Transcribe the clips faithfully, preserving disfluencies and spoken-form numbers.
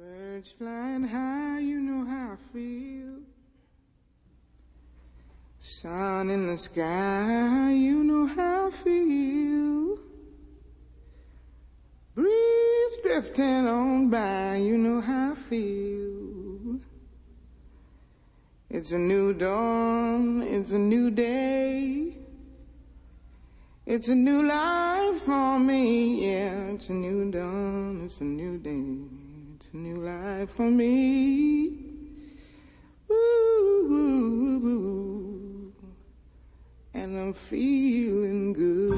Birds flying high, you know how I feel. Sun in the sky, you know how I feel. Breeze drifting on by, you know how I feel. It's a new dawn, it's a new day. It's a new life for me, yeah. It's a new dawn, it's a new day. It's a new life for me. Woo, woo, woo. And I'm feeling good.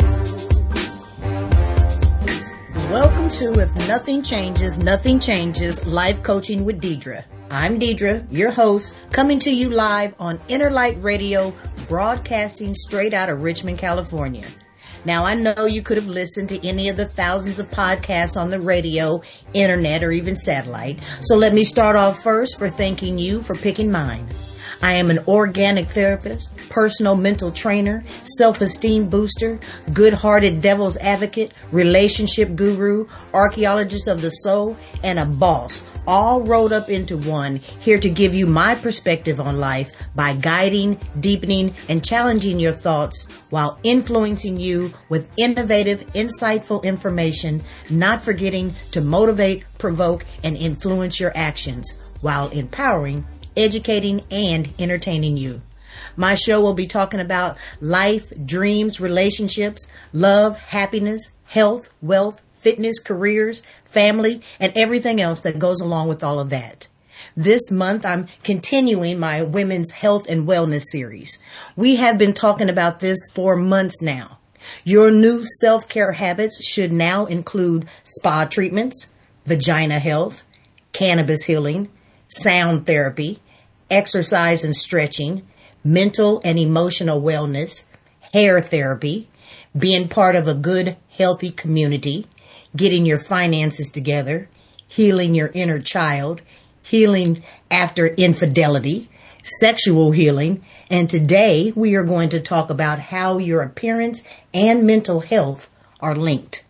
Welcome to If Nothing Changes, Nothing Changes, Life Coaching with Deidre. I'm Deidre, your host, coming to you live on Interlight Radio, broadcasting straight out of Richmond, California. Now, I know you could have listened to any of the thousands of podcasts on the radio, internet, or even satellite. So let me start off first for thanking you for picking mine. I am an organic therapist, personal mental trainer, self-esteem booster, good-hearted devil's advocate, relationship guru, archaeologist of the soul, and a boss, all rolled up into one, here to give you my perspective on life by guiding, deepening, and challenging your thoughts while influencing you with innovative, insightful information, not forgetting to motivate, provoke, and influence your actions while empowering, educating, and entertaining you. My show will be talking about life, dreams, relationships, love, happiness, health, wealth, fitness, careers, family, and everything else that goes along with all of that. This month, I'm continuing my Women's Health and Wellness series. We have been talking about this for months now. Your new self-care habits should now include spa treatments, vagina health, cannabis healing, sound therapy, exercise and stretching, mental and emotional wellness, hair therapy, being part of a good, healthy community, getting your finances together, healing your inner child, healing after infidelity, sexual healing, and today we are going to talk about how your appearance and mental health are linked.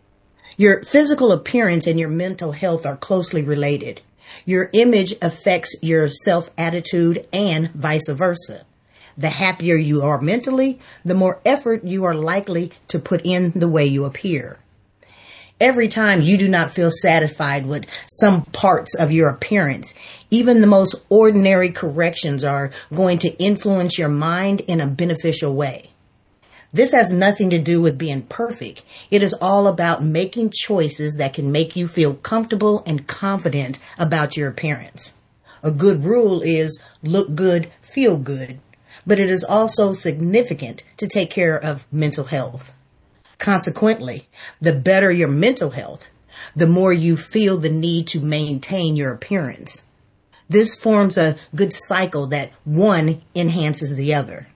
Your physical appearance and your mental health are closely related. Your image affects your self-attitude and vice versa. The happier you are mentally, the more effort you are likely to put in the way you appear. Every time you do not feel satisfied with some parts of your appearance, even the most ordinary corrections are going to influence your mind in a beneficial way. This has nothing to do with being perfect. It is all about making choices that can make you feel comfortable and confident about your appearance. A good rule is look good, feel good, but it is also significant to take care of mental health. Consequently, the better your mental health, the more you feel the need to maintain your appearance. This forms a good cycle that one enhances the other.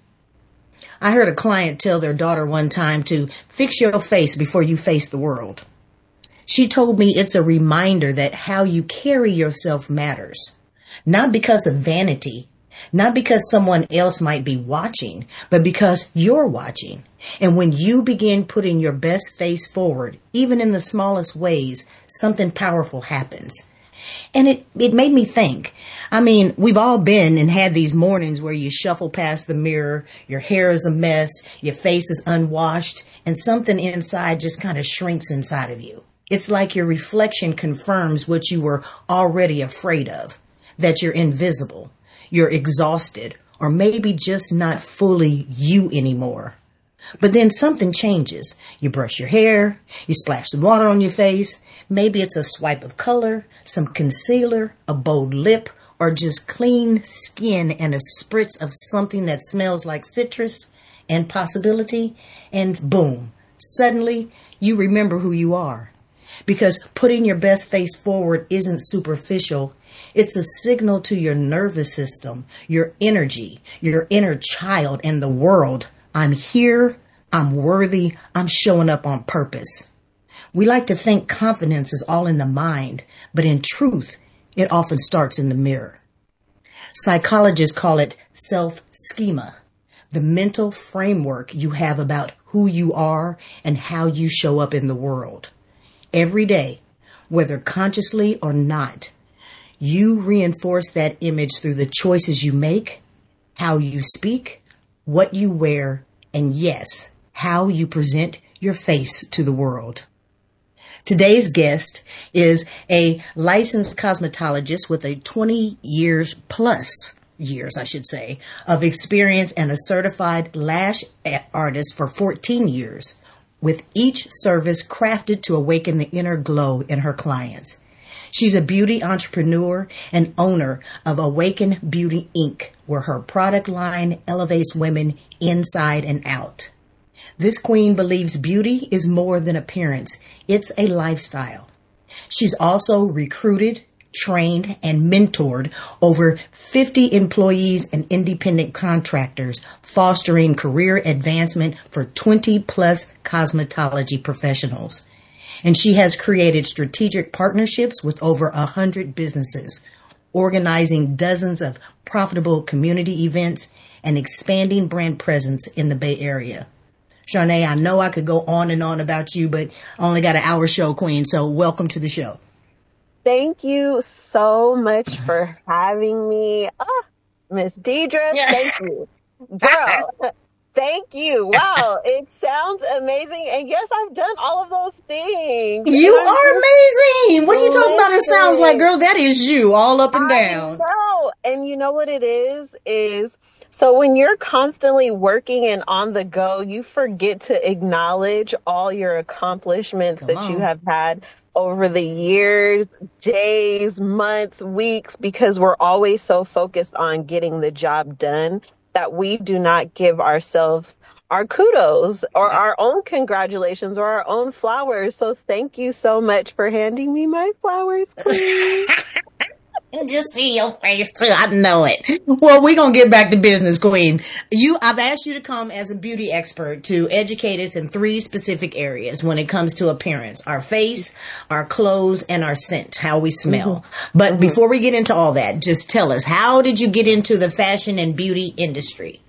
I heard a client tell their daughter one time to fix your face before you face the world. She told me it's a reminder that how you carry yourself matters, not because of vanity, not because someone else might be watching, but because you're watching. And when you begin putting your best face forward, even in the smallest ways, something powerful happens. And it, it made me think. I mean, we've all been and had these mornings where you shuffle past the mirror, your hair is a mess, your face is unwashed, and something inside just kind of shrinks inside of you. It's like your reflection confirms what you were already afraid of, that you're invisible, you're exhausted, or maybe just not fully you anymore. But then something changes. You brush your hair, you splash some water on your face. Maybe it's a swipe of color, some concealer, a bold lip, or just clean skin and a spritz of something that smells like citrus and possibility. And boom, suddenly you remember who you are. Because putting your best face forward isn't superficial. It's a signal to your nervous system, your energy, your inner child, and the world. I'm here, I'm worthy, I'm showing up on purpose. We like to think confidence is all in the mind, but in truth, it often starts in the mirror. Psychologists call it self-schema, the mental framework you have about who you are and how you show up in the world. Every day, whether consciously or not, You reinforce that image through the choices you make, how you speak, what you wear, and yes, how you present your face to the world. Today's guest is a licensed cosmetologist with a twenty years plus years, I should say, of experience and a certified lash artist for fourteen years, with each service crafted to awaken the inner glow in her clients. She's a beauty entrepreneur and owner of Awaken Beauty Incorporated, where her product line elevates women inside and out. This queen believes beauty is more than appearance. It's a lifestyle. She's also recruited, trained, and mentored over fifty employees and independent contractors, fostering career advancement for twenty plus cosmetology professionals. And she has created strategic partnerships with over one hundred businesses, organizing dozens of profitable community events, and expanding brand presence in the Bay Area. Sharnae, I know I could go on and on about you, but I only got an hour show, Queen, so welcome to the show. Thank you so much for having me. Ah, Miss Deidre, thank you. Girl, thank you. Wow, it sounds amazing. And yes, I've done all of those things. You are amazing. What are you talking about? It sounds like, girl, that is you all up and down. I know. And you know what it is? Is so when you're constantly working and on the go, you forget to acknowledge all your accomplishments Come that on. you have had over the years, days, months, weeks, because we're always so focused on getting the job done that we do not give ourselves our kudos or our own congratulations or our own flowers. So thank you so much for handing me my flowers, Queen. Just see your face too. I know it. Well, we're going to get back to business, Queen. You, I've asked you to come as a beauty expert to educate us in three specific areas when it comes to appearance: our face, our clothes, and our scent, how we smell. Mm-hmm. But mm-hmm. before we get into all that, just tell us, how did you get into the fashion and beauty industry?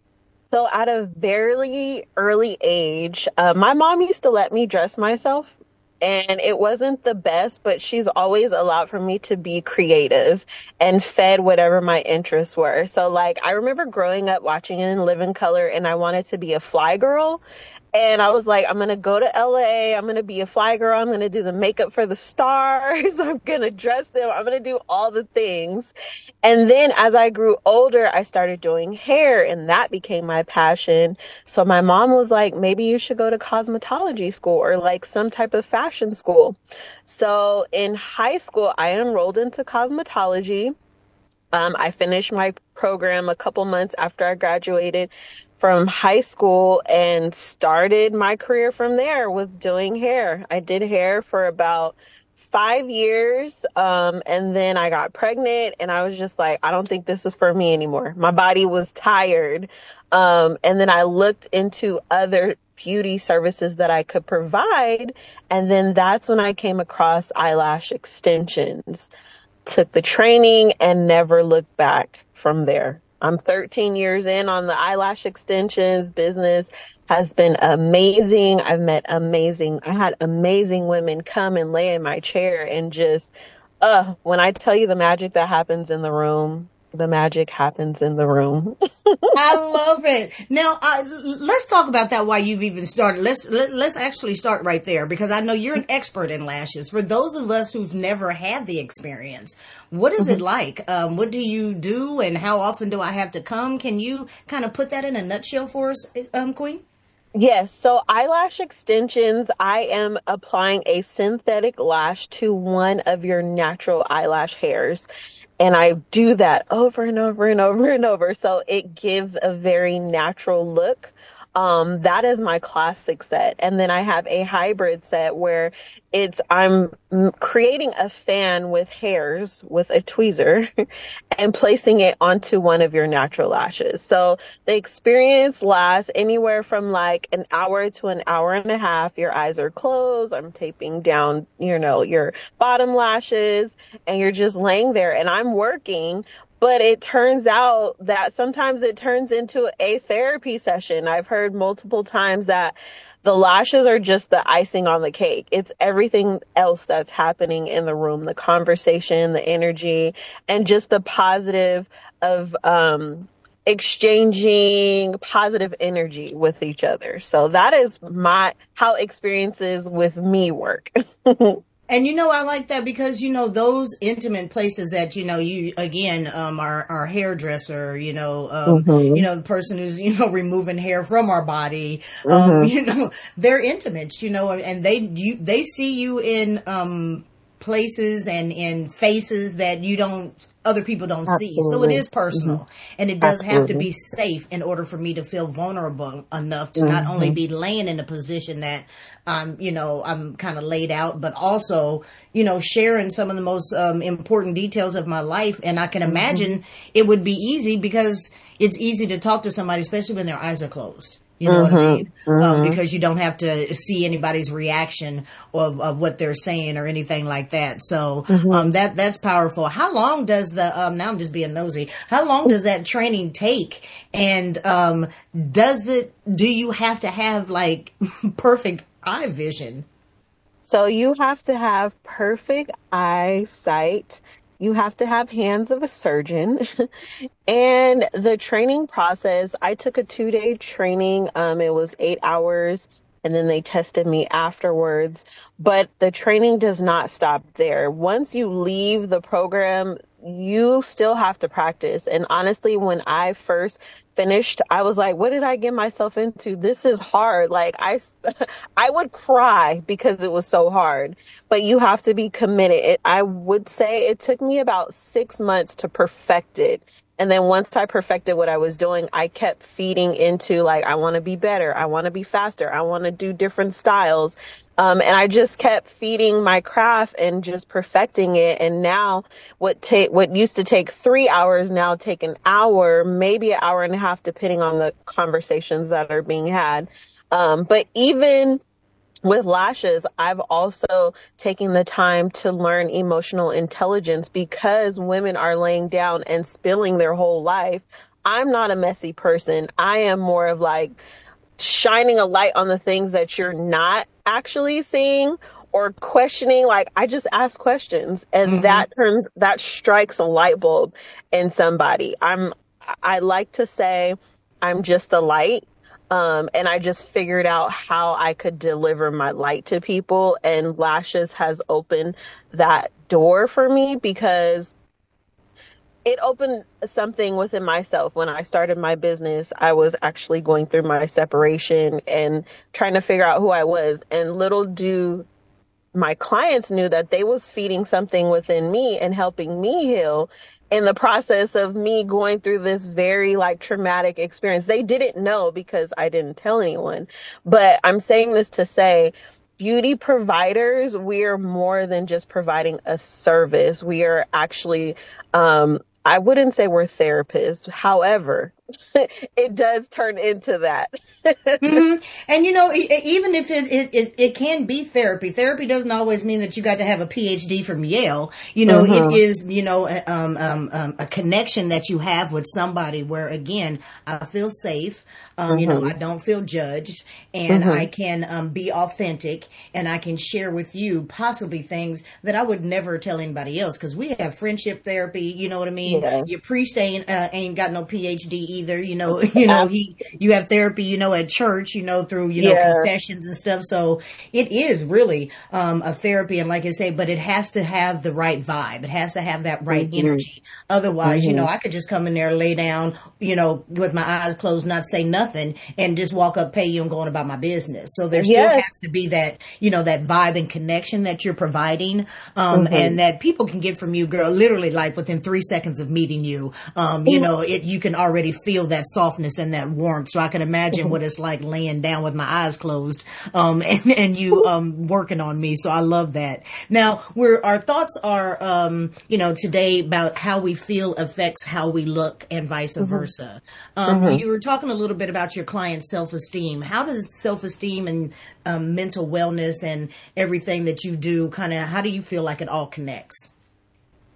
So at a very early age, uh, my mom used to let me dress myself. And it wasn't the best, but she's always allowed for me to be creative and fed whatever my interests were. So like, I remember growing up watching In Living Color, and I wanted to be a fly girl. And I was like, I'm going to go to L A. I'm going to be a fly girl. I'm going to do the makeup for the stars. I'm going to dress them. I'm going to do all the things. And then as I grew older, I started doing hair, and that became my passion. So my mom was like, maybe you should go to cosmetology school or like some type of fashion school. So in high school, I enrolled into cosmetology. Um, I finished my program a couple months after I graduated from high school and started my career from there with doing hair. I did hair for about five years. Um, and then I got pregnant, and I was just like, I don't think this is for me anymore. My body was tired. Um, and then I looked into other beauty services that I could provide. And then that's when I came across eyelash extensions, took the training, and never looked back from there. I'm thirteen years in on the eyelash extensions business. Has been amazing. I've met amazing, I had amazing women come and lay in my chair and just, uh, when I tell you the magic that happens in the room, the magic happens in the room. I love it. Now, uh, let's talk about that while you've even started. Let's, let, let's actually start right there, because I know you're an expert in lashes. For those of us who've never had the experience, what is it like? Um, what do you do, and how often do I have to come? Can you kind of put that in a nutshell for us, um, Queen? Yes. So eyelash extensions, I am applying a synthetic lash to one of your natural eyelash hairs. And I do that over and over and over and over. So it gives a very natural look. Um, that is my classic set. And then I have a hybrid set where it's, I'm creating a fan with hairs with a tweezer and placing it onto one of your natural lashes. So the experience lasts anywhere from like an hour to an hour and a half. Your eyes are closed. I'm taping down, you know, your bottom lashes, and you're just laying there, and I'm working, But it turns out that sometimes it turns into a therapy session. I've heard multiple times that the lashes are just the icing on the cake. It's everything else that's happening in the room, the conversation, the energy, and just the positive of um, exchanging positive energy with each other. So that is my how experiences with me work. And, you know, I like that because, you know, those intimate places that, you know, you, again, um, our, our hairdresser, you know, um, Mm-hmm. you know, the person who's, you know, removing hair from our body, um, Mm-hmm. you know, they're intimate, you know, and they, you, they see you in, um, places and in faces that you don't, other people don't see. So it Absolutely. is personal, Mm-hmm. and it does have to Absolutely. be safe in order for me to feel vulnerable enough to not only Mm-hmm. be laying in a position that I'm, you know, I'm kind of laid out, but also, you know, sharing some of the most um, important details of my life. And I can Mm-hmm. imagine it would be easy because it's easy to talk to somebody, especially when their eyes are closed. You know what I mean? Mm-hmm. Um, Mm-hmm. because you don't have to see anybody's reaction of, of what they're saying or anything like that. So, um, that, that's powerful. How long does the, um, now I'm just being nosy. How long does that training take? And, um, does it, do you have to have like perfect eye vision? So you have to have perfect eyesight. You have to have hands of a surgeon. And the training process, I took a two day training. Um, it was eight hours and then they tested me afterwards. But the training does not stop there. Once you leave the program, you still have to practice. And honestly, when I first finished, I was like, what did I get myself into? This is hard. Like I, I would cry because it was so hard, but you have to be committed. It, I would say it took me about six months to perfect it. And then once I perfected what I was doing, I kept feeding into like, I want to be better. I want to be faster. I want to do different styles. Um, and I just kept feeding my craft and just perfecting it. And now what take, what used to take three hours now take an hour, maybe an hour and a half, depending on the conversations that are being had. Um, but even with lashes, I've also taken the time to learn emotional intelligence because women are laying down and spilling their whole life. I'm not a messy person. I am more of like shining a light on the things that you're not actually seeing or questioning. Like I just ask questions and Mm-hmm. that turns, that strikes a light bulb in somebody. I'm, I like to say I'm just a light. Um, and I just figured out how I could deliver my light to people, and Lashes has opened that door for me because it opened something within myself. When I started my business, I was actually going through my separation and trying to figure out who I was. And little do my clients knew that they was feeding something within me and helping me heal in the process of me going through this very like traumatic experience. They didn't know because I didn't tell anyone. But I'm saying this to say, beauty providers, we are more than just providing a service. We are actually, um, I wouldn't say we're therapists. However, it does turn into that. Mm-hmm. And you know, e- e- even if it, it, it, it can be therapy, therapy doesn't always mean that you got to have a P H D from Yale. You know, it Mm-hmm. is, you know, a- um, um, um, a connection that you have with somebody where, again, I feel safe. Um, you know, I Mm-hmm. don't feel judged, and I can um, be authentic, and I can share with you possibly things that I would never tell anybody else because we have friendship therapy. You know what I mean? Yeah. Your priest ain't uh, ain't got no P H D either. You know, you know he you have therapy. You know, at church. You know, through you know Yeah. confessions and stuff. So it is really um, a therapy, and like I say, but it has to have the right vibe. It has to have that right Mm-hmm. energy. Otherwise, you Mm-hmm. know, I could just come in there, lay down, you know, with my eyes closed, not say nothing, and just walk up, pay you, and go on about my business. So there still Yes. has to be that, you know, that vibe and connection that you're providing, um, Mm-hmm. and that people can get from you, girl, literally like within three seconds of meeting you. Um, you know, it, you can already feel that softness and that warmth. So I can imagine what it's like laying down with my eyes closed, um, and, and you, um, working on me. So I love that. Now, we're, our thoughts are, um, you know, today about how we feel affects how we look and vice versa. Um, Mm-hmm. you were talking a little bit about your client's self-esteem. How does self-esteem and um, mental wellness and everything that you do kind of, how do you feel like it all connects?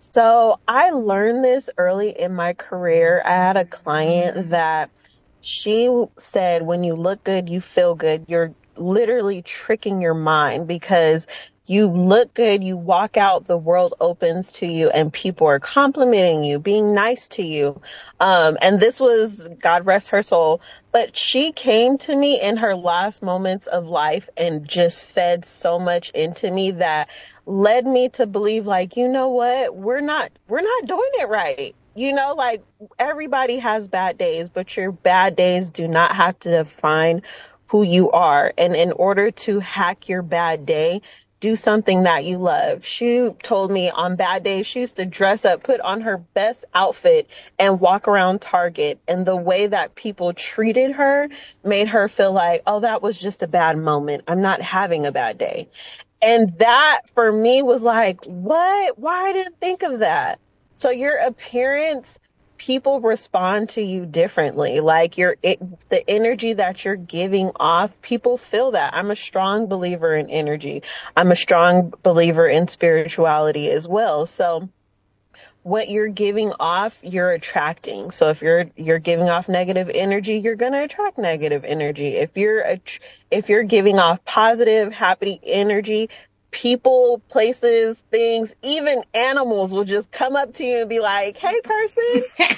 So I learned this early in my career. I had a client that she said, when you look good, you feel good. You're literally tricking your mind because you look good, you walk out, the world opens to you, and people are complimenting you, being nice to you. Um, and this was, God rest her soul, but she came to me in her last moments of life and just fed so much into me that led me to believe, like, you know what, we're not, we're not doing it right. You know, like, everybody has bad days, but your bad days do not have to define who you are. And in order to hack your bad day, do something that you love. She told me on bad days, she used to dress up, put on her best outfit and walk around Target. And the way that people treated her made her feel like, oh, that was just a bad moment. I'm not having a bad day. And that for me was like, what? Why I didn't think of that? So your appearance, people respond to you differently. Like your, it, the energy that you're giving off, people feel that. I'm a strong believer in energy. I'm a strong believer in spirituality as well. So what you're giving off, you're attracting. So if you're you're giving off negative energy, you're going to attract negative energy. If you're a, if you're giving off positive, happy energy, people, places, things, even animals will just come up to you and be like, "Hey, person."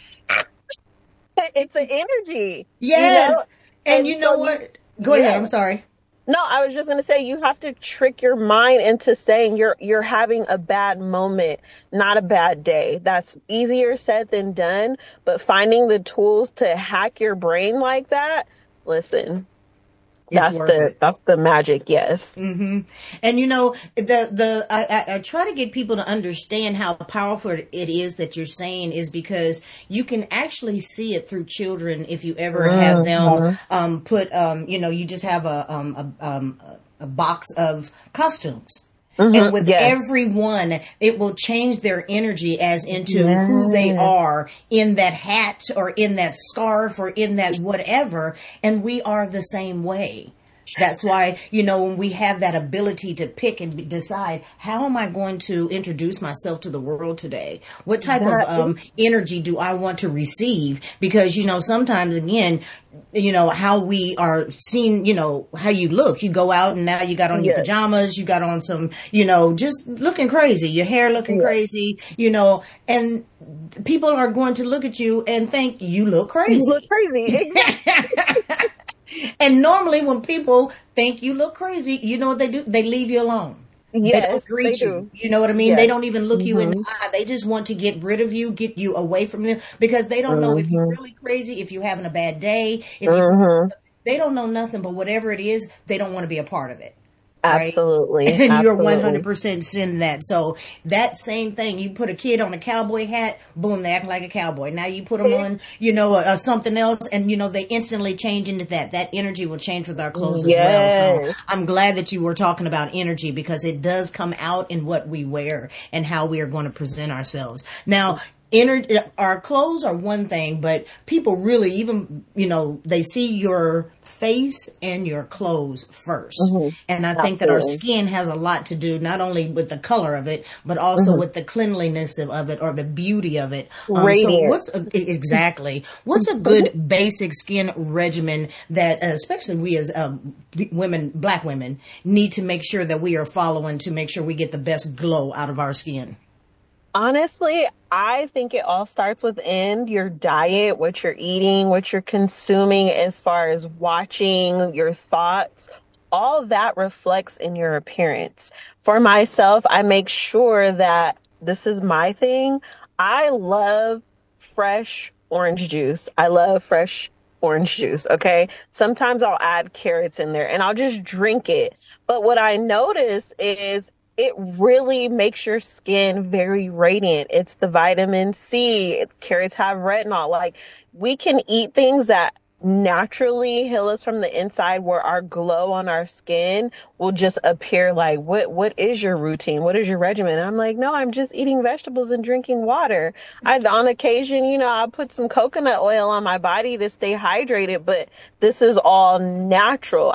It's an energy. Yes. You know? And, and you know so what? You, Go yeah. ahead. I'm sorry. No, I was just going to say, you have to trick your mind into saying you're you're having a bad moment, not a bad day. That's easier said than done, but finding the tools to hack your brain like that, listen, It's that's worth the it. that's the magic, yes. Mm-hmm. And you know, the the I, I, I try to get people to understand how powerful it is that you're saying is because you can actually see it through children if you ever have Mm-hmm. them um, put um, you know, you just have a um, a, um, a box of costumes. And Mm-hmm. with Yes. everyone, it will change their energy as into Yes. who they are in that hat or in that scarf or in that whatever. And we are the same way. That's why, you know, when we have that ability to pick and be- decide, how am I going to introduce myself to the world today? What type of That um, energy do I want to receive? Because, you know, sometimes, again, you know, how we are seen, you know, how you look. You go out and now you got on your yes. pajamas, you got on some, you know, just looking crazy, your hair looking Yes. crazy, you know, and people are going to look at you and think you look You crazy. look crazy. Exactly. And normally when people think you look crazy, you know what they do? They leave you alone. They don't Yes, they greet you. do. You know what I mean? Yes. They don't even look you in the Mm-hmm. eye. They just want to get rid of you, get you away from them because they don't know if you're Mm-hmm. really crazy, if you're having a bad day, if you, Mm-hmm. they don't know nothing, but whatever it is, they don't want to be a part of it. Right? Absolutely. And you're one Absolutely. hundred percent in that. So that same thing, you put a kid on a cowboy hat, boom, they act like a cowboy. Now you put them on, you know, uh, something else and, you know, they instantly change into that. That energy will change with our clothes as well. So Yes. I'm glad that you were talking about energy because it does come out in what we wear and how we are going to present ourselves. Now, Ener- our clothes are one thing, but people really even, you know, they see your face and your clothes 1st Mm-hmm. And I think that our Absolutely. skin has a lot to do, not only with the color of it, but also Mm-hmm. with the cleanliness of, of it or the beauty of it. Um, so Radiant. what's a, exactly, what's a good basic skin regimen that, uh, especially we as um, women, black women, need to make sure that we are following to make sure we get the best glow out of our skin? Honestly, I think it all starts within your diet, what you're eating, what you're consuming as far as watching, your thoughts. All that reflects in your appearance. For myself, I make sure that this is my thing. I love fresh orange juice. I love fresh orange juice. Okay. Sometimes I'll add carrots in there and I'll just drink it. But what I notice is it really makes your skin very radiant. It's the vitamin C. Carrots have retinol. Like, we can eat things that naturally heal us from the inside where our glow on our skin will just appear. Like, what what is your routine? What is your regimen? And I'm like, no, I'm just eating vegetables and drinking water. I on occasion, you know, I'll put some coconut oil on my body to stay hydrated, but this is all natural. I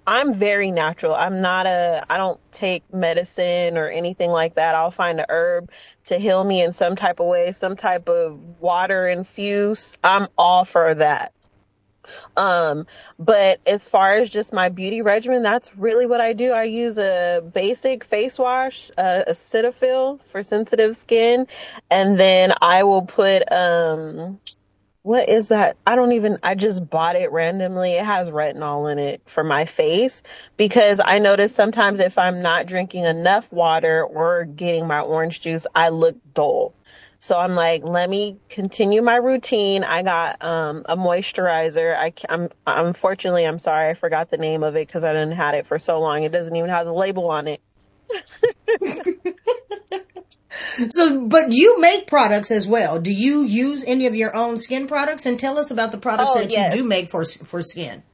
I'm very natural. I'm not a, I don't take medicine or anything like that. I'll find a herb to heal me in some type of way, some type of water infuse. I'm all for that. Um, but as far as just my beauty regimen, that's really what I do. I use a basic face wash, uh, a Cetaphil for sensitive skin, and then I will put, um, what is that? I don't even, I just bought it randomly. It has retinol in it for my face because I notice sometimes if I'm not drinking enough water or getting my orange juice, I look dull. So I'm like, let me continue my routine. I got um, a moisturizer. I, I'm unfortunately, I'm sorry, I forgot the name of it because I didn't had it for so long. It doesn't even have the label on it. So, but you make products as well. Do you use any of your own skin products? And tell us about the products Oh, that yes. you do make for for skin.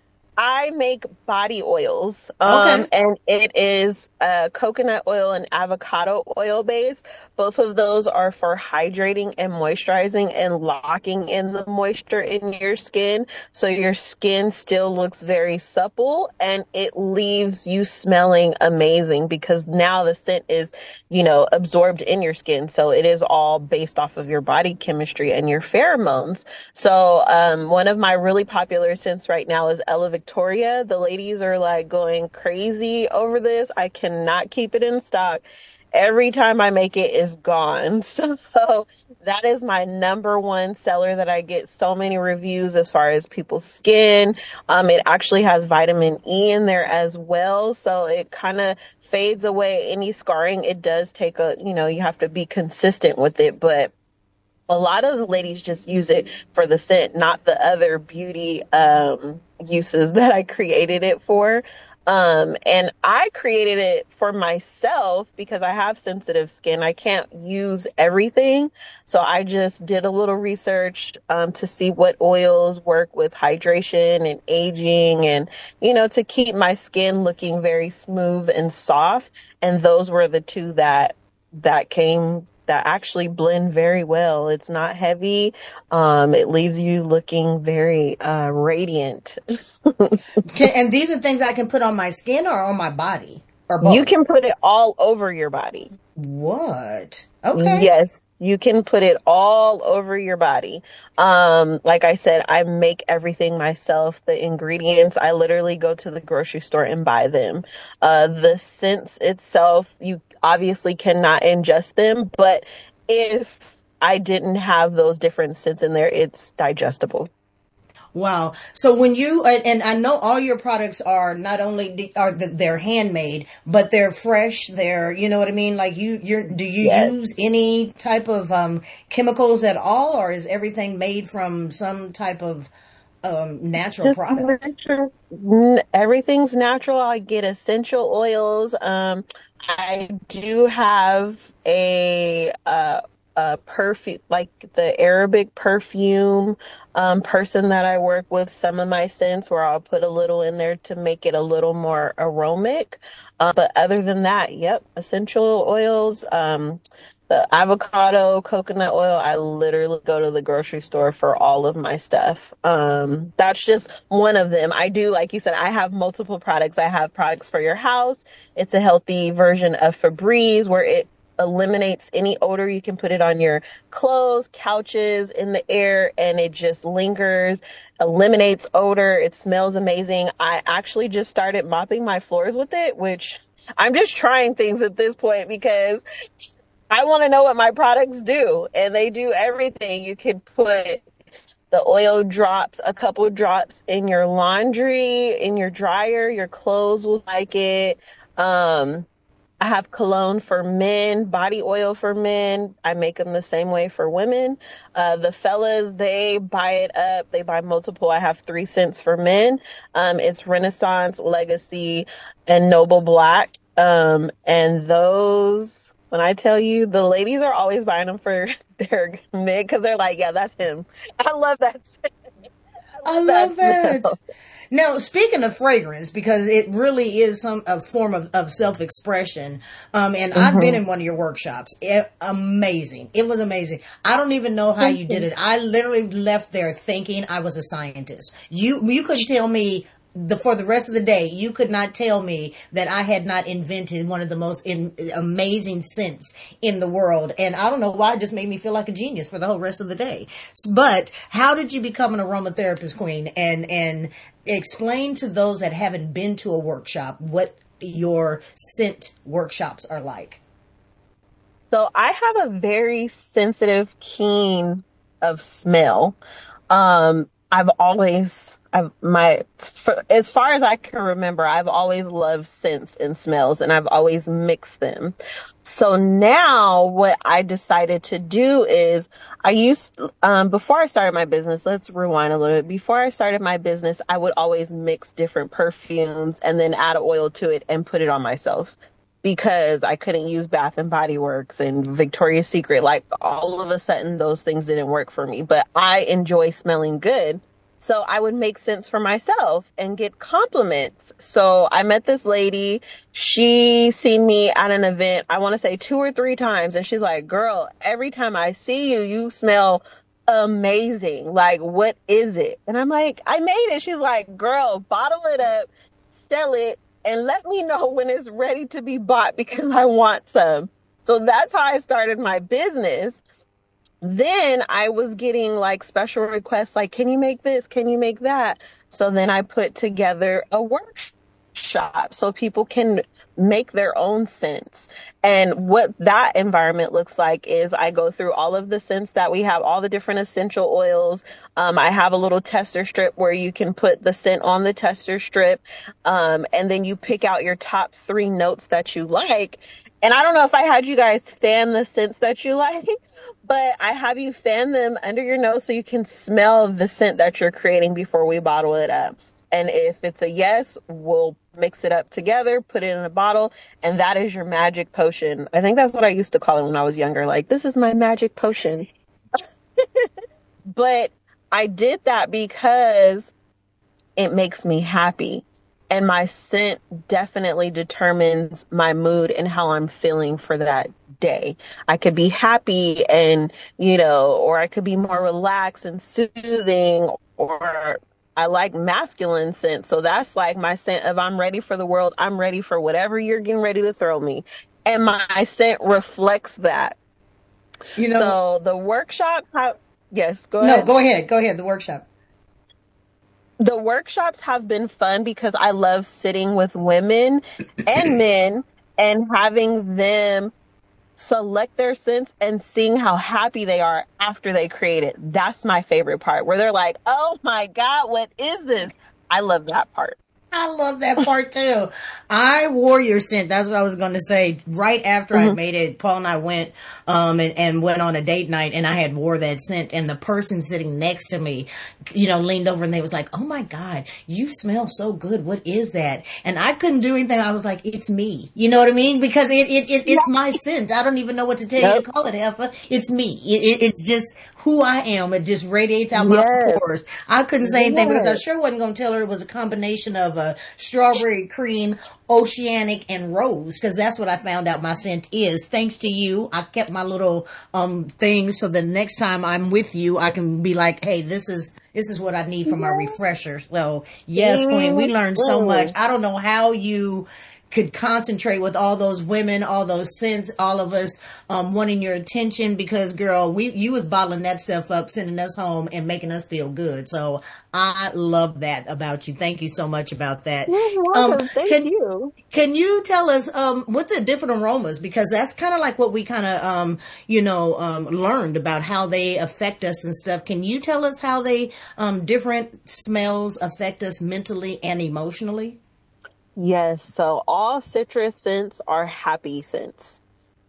I make body oils, um, Okay. and it is uh, coconut oil and avocado oil based. Both of those are for hydrating and moisturizing and locking in the moisture in your skin, so your skin still looks very supple and it leaves you smelling amazing because now the scent is, you know, absorbed in your skin. So it is all based off of your body chemistry and your pheromones. So um, one of my really popular scents right now is Ella Victoria. The ladies are like going crazy over this. I cannot keep it in stock. Every time I make it, it's gone. So, so that is my number one seller that I get so many reviews as far as people's skin. Um, it actually has vitamin E in there as well. So it kind of fades away any scarring. It does take a, you know, you have to be consistent with it, but a lot of the ladies just use it for the scent, not the other beauty um, uses that I created it for. Um, and I created it for myself because I have sensitive skin. I can't use everything. So I just did a little research um, to see what oils work with hydration and aging and, you know, to keep my skin looking very smooth and soft. And those were the two that that came that actually blend very well. It's not heavy. Um, it leaves you looking very uh, radiant. Can, and these are things I can put on my skin or on my body or You both. can put it all over your body. What? Okay. Yes, you can put it all over your body. Um, like I said, I make everything myself. The ingredients, I literally go to the grocery store and buy them. Uh, the scents itself, you obviously cannot ingest them, but if I didn't have those different scents in there, it's digestible. Wow. So when you, and and I know all your products are not only, the- are the, they're handmade, but they're fresh. They're, you know what I mean? Like you, you're, do you Yes. use any type of, um, chemicals at all, or is everything made from some type of, um, natural Just product? natural. N- Everything's natural. I get essential oils. Um, I do have a uh, a perfume, like the Arabic perfume um, person that I work with. Some of my scents where I'll put a little in there to make it a little more aromatic. Uh, but other than that, yep, essential oils. Um, the avocado, coconut oil, I literally go to the grocery store for all of my stuff. Um, that's just one of them. I do, like you said, I have multiple products. I have products for your house. It's a healthy version of Febreze where it eliminates any odor. You can put it on your clothes, couches, in the air, and it just lingers, eliminates odor. It smells amazing. I actually just started mopping my floors with it, which I'm just trying things at this point because I want to know what my products do, and they do everything. You could put the oil drops, a couple drops in your laundry, in your dryer. Your clothes will like it. Um, I have cologne for men, body oil for men. I make them the same way for women. Uh, the fellas, they buy it up. They buy multiple. I have three scents for men. Um, it's Renaissance, Legacy, and Noble Black. Um, and those, when I tell you, the ladies are always buying them for their men because they're like, yeah, that's him. I love that scent. I I love that love that. smell. Now, speaking of fragrance, because it really is some a form of, of self-expression, um, and I've been Mm-hmm. in one of your workshops. It, amazing. It was amazing. I don't even know how Thank you did you. it. I literally left there thinking I was a scientist. You you couldn't tell me the for the rest of the day, you could not tell me that I had not invented one of the most in, amazing scents in the world. And I don't know why, it just made me feel like a genius for the whole rest of the day. But how did you become an aromatherapist, Queen? And and explain to those that haven't been to a workshop what your scent workshops are like. So I have a very sensitive, keen of smell. Um, I've always, I've, my, for, as far as I can remember, I've always loved scents and smells, and I've always mixed them. So now what I decided to do is I used, um, before I started my business, let's rewind a little bit. Before I started my business, I would always mix different perfumes and then add oil to it and put it on myself, because I couldn't use Bath and Body Works and Victoria's Secret. Like, all of a sudden, those things didn't work for me. But I enjoy smelling good. So I would make scents for myself and get compliments. So I met this lady. She seen me at an event, I want to say two or three times. And she's like, girl, every time I see you, you smell amazing. Like, what is it? And I'm like, I made it. She's like, girl, bottle it up, sell it, and let me know when it's ready to be bought, because I want some. So that's how I started my business. Then I was getting like special requests, like, can you make this? Can you make that? So then I put together a workshop so people can make their own scents. And what that environment looks like is I go through all of the scents that we have, all the different essential oils. Um, I have a little tester strip where you can put the scent on the tester strip. Um, and then you pick out your top three notes that you like. And I don't know if I had you guys fan the scents that you like, but I have you fan them under your nose so you can smell the scent that you're creating before we bottle it up. And if it's a yes, we'll mix it up together, put it in a bottle, and that is your magic potion. I think that's what I used to call it when I was younger. Like, this is my magic potion. But I did that because it makes me happy. And my scent definitely determines my mood and how I'm feeling for that day. I could be happy and, you know, or I could be more relaxed and soothing, or I like masculine scent. So that's like my scent of I'm ready for the world. I'm ready for whatever you're getting ready to throw me. And my scent reflects that. You know, so the workshops have, yes, go ahead. No, go ahead. Go ahead. The workshop. The workshops have been fun because I love sitting with women and men and having them select their scents and seeing how happy they are after they create it. That's my favorite part, where they're like, oh my God, what is this? I love that part. I love that part too. I wore your scent. That's what I was going to say. Right after mm-hmm. I made it, Paul and I went um and, and went on a date night, and I had wore that scent, and the person sitting next to me, you know, leaned over and they was like, oh my God, you smell so good. What is that? And I couldn't do anything. I was like, it's me. You know what I mean? Because it, it, it it's my scent. I don't even know what to tell yep. you to call it, Heffa. It's me. It, it, it's just who I am. It just radiates out my yes. pores. I couldn't say anything yes. because I sure wasn't going to tell her it was a combination of a strawberry cream, oceanic, and rose, because that's what I found out my scent is. Thanks to you, I kept my little um things so the next time I'm with you, I can be like, hey, this is this is what I need for my refresher. So yes, Queen, we learned so much. I don't know how you could concentrate with all those women, all those scents, all of us um, wanting your attention, because girl, we you was bottling that stuff up, sending us home and making us feel good. So I love that about you. Thank you so much about that. You're welcome. Um, Thank can, you. Can you tell us um, with the different aromas, because that's kind of like what we kind of, um, you know, um, learned about how they affect us and stuff. Can you tell us how they um, different smells affect us mentally and emotionally? Yes, so all citrus scents are happy scents.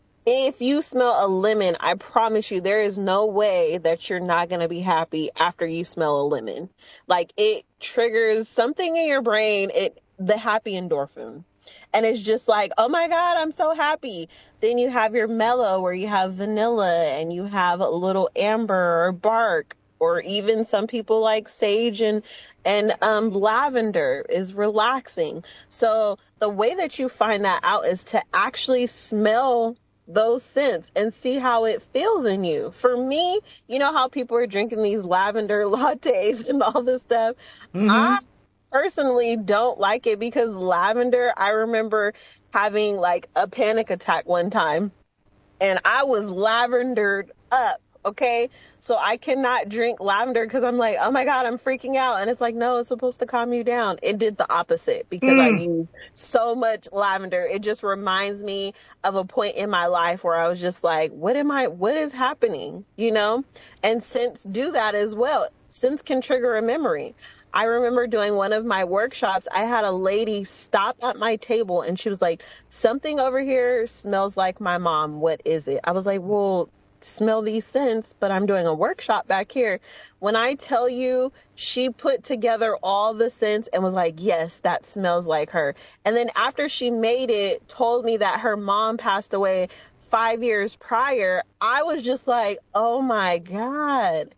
If you smell a lemon, I promise you there is no way that you're not going to be happy after you smell a lemon. Like, it triggers something in your brain, it the happy endorphin. And it's just like, oh my God, I'm so happy. Then you have your mellow, where you have vanilla and you have a little amber or bark, or even some people like sage and and um, lavender is relaxing. So the way that you find that out is to actually smell those scents and see how it feels in you. For me, you know how people are drinking these lavender lattes and all this stuff? Mm-hmm. I personally don't like it because lavender, I remember having like a panic attack one time and I was lavendered up. Okay. So I cannot drink lavender because I'm like, oh my God, I'm freaking out. And it's like, no, it's supposed to calm you down. It did the opposite because I Mm. used so much lavender. It just reminds me of a point in my life where I was just like, what am I, what is happening? You know? And scents do that as well. Scents can trigger a memory. I remember doing one of my workshops. I had a lady stop at my table and she was like, something over here smells like my mom. What is it? I was like, well, smell these scents, but I'm doing a workshop back here. When I tell you, she put together all the scents and was like, yes, that smells like her. And then after she made it, told me that her mom passed away five years prior, I was just like, oh my God.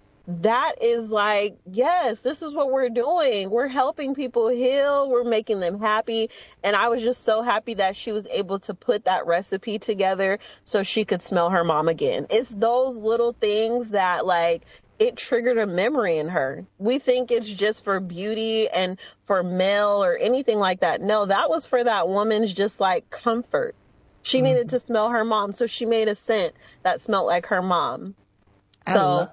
That is like, yes, this is what we're doing. We're helping people heal. We're making them happy. And I was just so happy that she was able to put that recipe together so she could smell her mom again. It's those little things that like, it triggered a memory in her. We think it's just for beauty and for male or anything like that. No, that was for that woman's just like comfort. She mm-hmm. needed to smell her mom. So she made a scent that smelled like her mom. So. I love-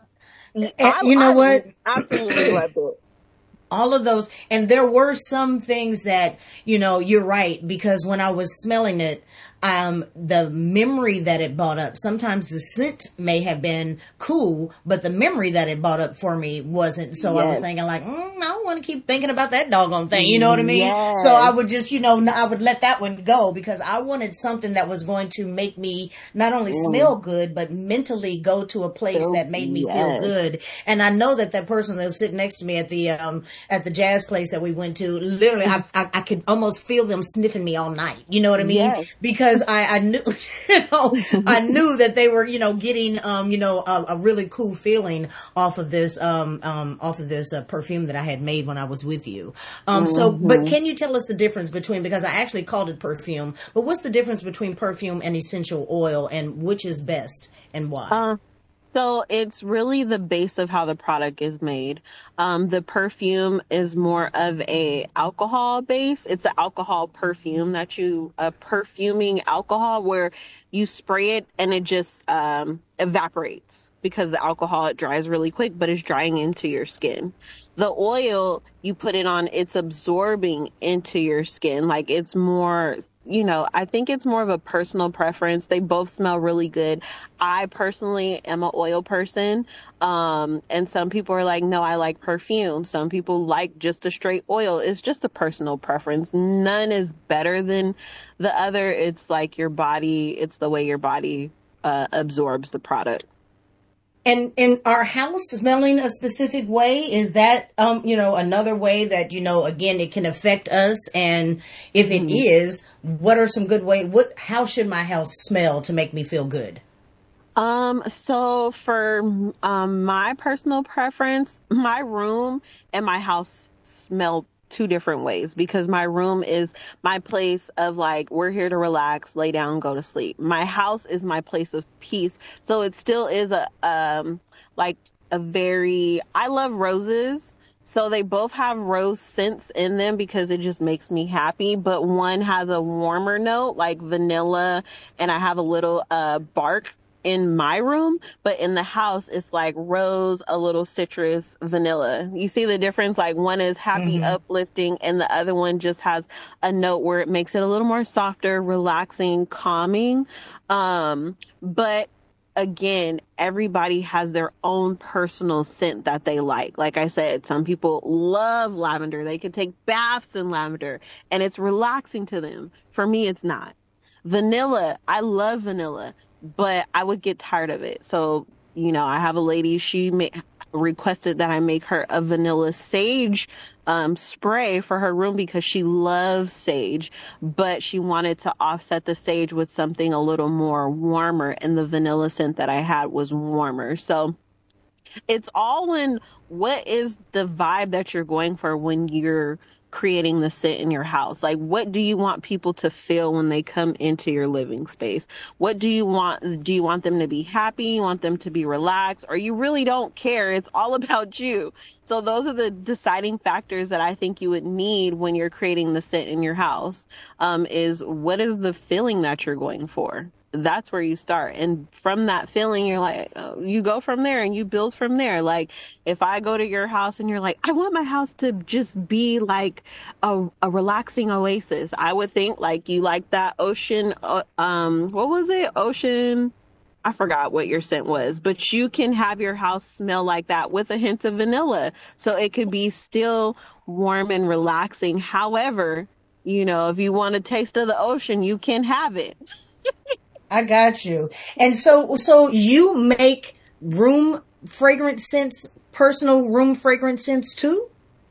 I, you know I what? Absolutely loved it. All of those. And there were some things that, you know, you're right, because when I was smelling it, um, the memory that it brought up, sometimes the scent may have been cool, but the memory that it brought up for me wasn't. So yes. I was thinking like, mm, I don't want to keep thinking about that doggone thing. You know what I mean? Yes. So I would just, you know, I would let that one go because I wanted something that was going to make me not only mm. smell good, but mentally go to a place so, that made me yes. feel good. And I know that that person that was sitting next to me at the, um, at the jazz place that we went to, literally, I, I, I could almost feel them sniffing me all night. You know what I mean? Yes. Because I, I knew, you know, I knew that they were, you know, getting, um, you know, a, a really cool feeling off of this, um, um, off of this uh, perfume that I had made when I was with you. Um, mm-hmm. so, but can you tell us the difference between, because I actually called it perfume, but what's the difference between perfume and essential oil and which is best and why? Uh, So it's really the base of how the product is made. Um, the perfume is more of a alcohol base. It's an alcohol perfume that you, a perfuming alcohol where you spray it and it just um, evaporates because the alcohol, it dries really quick, but it's drying into your skin. The oil, you put it on, it's absorbing into your skin. Like it's more, you know, I think it's more of a personal preference. They both smell really good. I personally am an oil person. Um, and some people are like, no, I like perfume. Some people like just a straight oil. It's just a personal preference. None is better than the other. It's like your body, it's the way your body uh, absorbs the product. And in our house smelling a specific way, is that, um, you know, another way that, you know, again, it can affect us? And if it mm-hmm. is, what are some good ways? What, how should my house smell to make me feel good? Um, so for, um, my personal preference, my room and my house smell two different ways because my room is my place of like, we're here to relax, lay down, go to sleep. My house is my place of peace. So it still is a, um, like a very, I love roses. So they both have rose scents in them because it just makes me happy. But one has a warmer note like vanilla and I have a little, uh, bark in my room, but in the house, it's like rose, a little citrus, vanilla. You see the difference? Like one is happy, mm-hmm. uplifting, and the other one just has a note where it makes it a little more softer, relaxing, calming. Um, but again, everybody has their own personal scent that they like. Like I said, some people love lavender. They can take baths in lavender and it's relaxing to them. For me, it's not. Vanilla, I love vanilla, but I would get tired of it. So, you know, I have a lady, she ma- requested that I make her a vanilla sage um, spray for her room because she loves sage, but she wanted to offset the sage with something a little more warmer, and the vanilla scent that I had was warmer. So it's all in what is the vibe that you're going for when you're creating the scent in your house? Like, what do you want people to feel when they come into your living space? What do you want? Do you want them to be happy? You want them to be relaxed? Or you really don't care? It's all about you. So those are the deciding factors that I think you would need when you're creating the scent in your house, um, is what is the feeling that you're going for? That's where you start. And from that feeling, you're like, oh, you go from there and you build from there. Like, if I go to your house and you're like, I want my house to just be like a, a relaxing oasis, I would think like you like that ocean, uh, um, what was it? Ocean. I forgot what your scent was, but you can have your house smell like that with a hint of vanilla. So it could be still warm and relaxing. However, you know, if you want a taste of the ocean, you can have it. I got you. And so, so you make room fragrance scents, personal room fragrance scents too?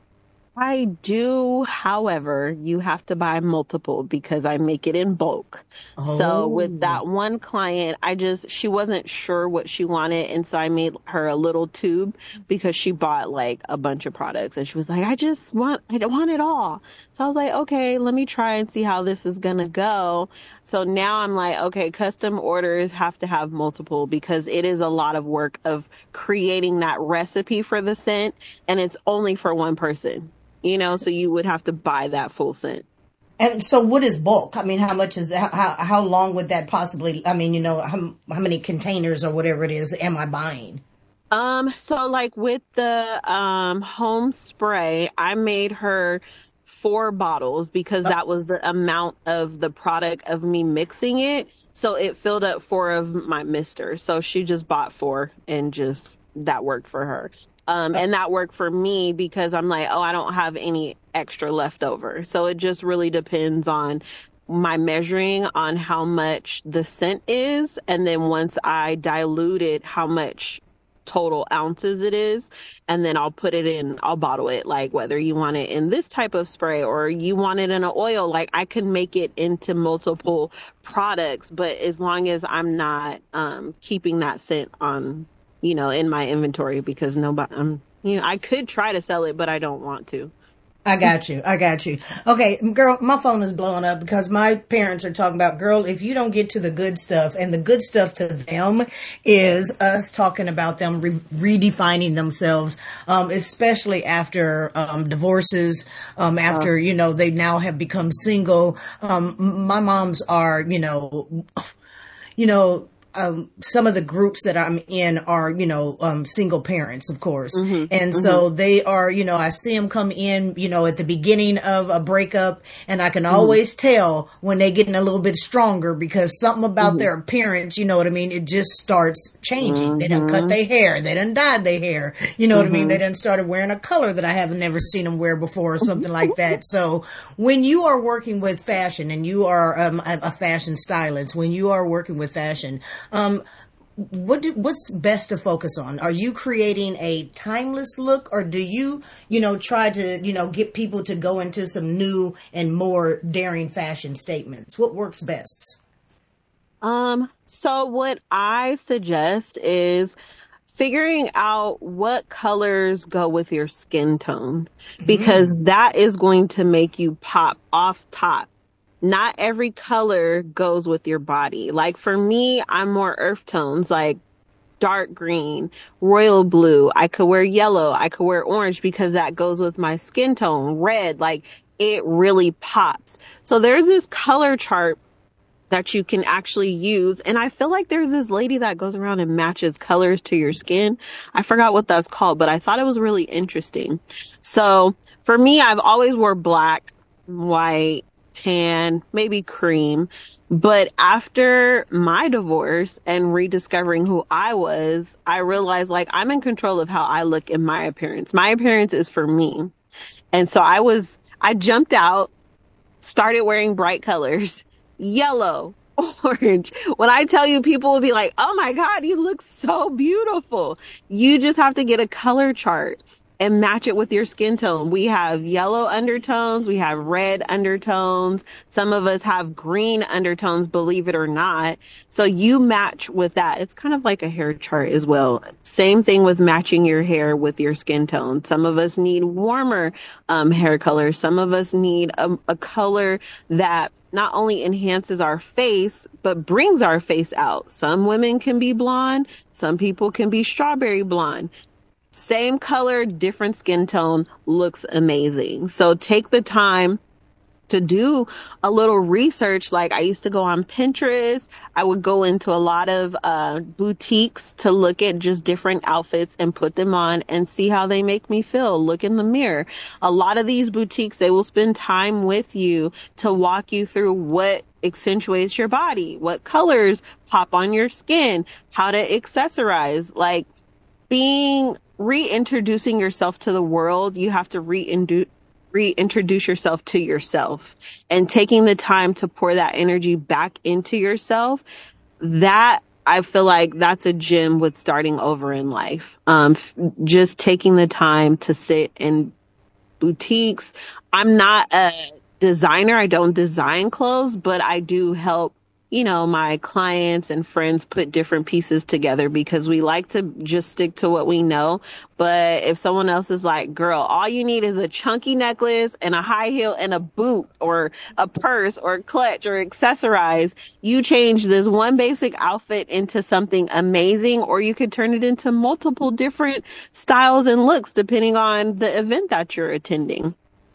I do. However, you have to buy multiple because I make it in bulk. Oh. So with that one client, I just, she wasn't sure what she wanted. And so I made her a little tube because she bought like a bunch of products and she was like, I just want, I don't want it all. So I was like, okay, let me try and see how this is going to go. So now I'm like, okay, custom orders have to have multiple because it is a lot of work of creating that recipe for the scent. And it's only for one person. You know, so you would have to buy that full scent. And so what is bulk? I mean, how much is that? How, how long would that possibly, I mean, you know, how, how many containers or whatever it is am I buying? Um, so like with the um home spray, I made her four bottles because that was the amount of the product of me mixing it. So it filled up four of my misters. So she just bought four and just that worked for her. Um, and that worked for me because I'm like, oh, I don't have any extra left over. So it just really depends on my measuring on how much the scent is. And then once I dilute it, how much total ounces it is. And then I'll put it in, I'll bottle it, like whether you want it in this type of spray or you want it in an oil, like I can make it into multiple products. But as long as I'm not um, keeping that scent on, you know, in my inventory because nobody, um, you know, I could try to sell it, but I don't want to. I got you. I got you. Okay, girl, my phone is blowing up because my parents are talking about, girl, if you don't get to the good stuff, and the good stuff to them is us talking about them re- redefining themselves, um, especially after um, divorces, um, after, you know, they now have become single. Um, my moms are, you know, you know, Um, some of the groups that I'm in are, you know, um, single parents, of course. Mm-hmm, and mm-hmm. so they are, you know, I see them come in, you know, at the beginning of a breakup and I can mm-hmm. always tell when they're getting a little bit stronger because something about mm-hmm. their appearance, you know what I mean? It just starts changing. Mm-hmm. They done cut their hair. They done dyed their hair. You know mm-hmm. what I mean? They done started wearing a color that I haven't never seen them wear before or something like that. So when you are working with fashion and you are um, a, a fashion stylist, when you are working with fashion, Um, what do, what's best to focus on? Are you creating a timeless look or do you, you know, try to, you know, get people to go into some new and more daring fashion statements? What works best? Um, so what I suggest is figuring out what colors go with your skin tone because mm. that is going to make you pop off top. Not every color goes with your body. Like for me, I'm more earth tones, like dark green, royal blue. I could wear yellow. I could wear orange because that goes with my skin tone. Red, like it really pops. So there's this color chart that you can actually use. And I feel like there's this lady that goes around and matches colors to your skin. I forgot what that's called, but I thought it was really interesting. So for me, I've always wore black, white, tan, maybe cream. But after my divorce and rediscovering who I was, I realized like I'm in control of how I look in my appearance. My appearance is for me. And so I was, I jumped out, started wearing bright colors, yellow, orange. When I tell you, people will be like, oh my God, you look so beautiful. You just have to get a color chart. and match it with your skin tone. We have yellow undertones. We have red undertones. Some of us have green undertones, believe it or not. So you match with that. It's kind of like a hair chart as well. Same thing with matching your hair with your skin tone. Some of us need warmer um, hair colors. Some of us need a, a color that not only enhances our face, but brings our face out. Some women can be blonde. Some people can be strawberry blonde. Same color, different skin tone, looks amazing. So take the time to do a little research. Like I used to go on Pinterest. I would go into a lot of uh, boutiques to look at just different outfits and put them on and see how they make me feel. Look in the mirror. A lot of these boutiques, they will spend time with you to walk you through what accentuates your body, what colors pop on your skin, how to accessorize. Like being reintroducing yourself to the world, you have to reintroduce reintroduce yourself to yourself, and taking the time to pour that energy back into yourself. That I feel like that's a gem with starting over in life. Um, f- just taking the time to sit in boutiques. I'm not a designer. I don't design clothes, but I do help, you know, my clients and friends put different pieces together because we like to just stick to what we know. But if someone else is like, girl, all you need is a chunky necklace and a high heel and a boot or a purse or a clutch or accessorize, you change this one basic outfit into something amazing, or you could turn it into multiple different styles and looks depending on the event that you're attending.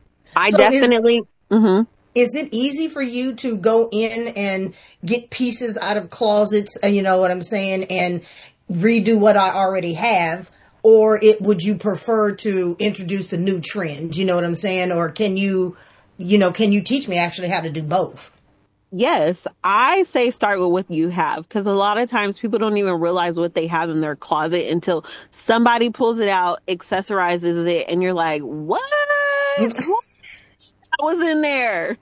I So definitely... Is, mm-hmm. is it easy for you to go in and get pieces out of closets, uh, you know what I'm saying, and redo what I already have? Or it would you prefer to introduce a new trend? You know what I'm saying? Or can you, you know, can you teach me actually how to do both? Yes, I say start with what you have, because a lot of times people don't even realize what they have in their closet until somebody pulls it out, accessorizes it, and you're like, what? I was in there.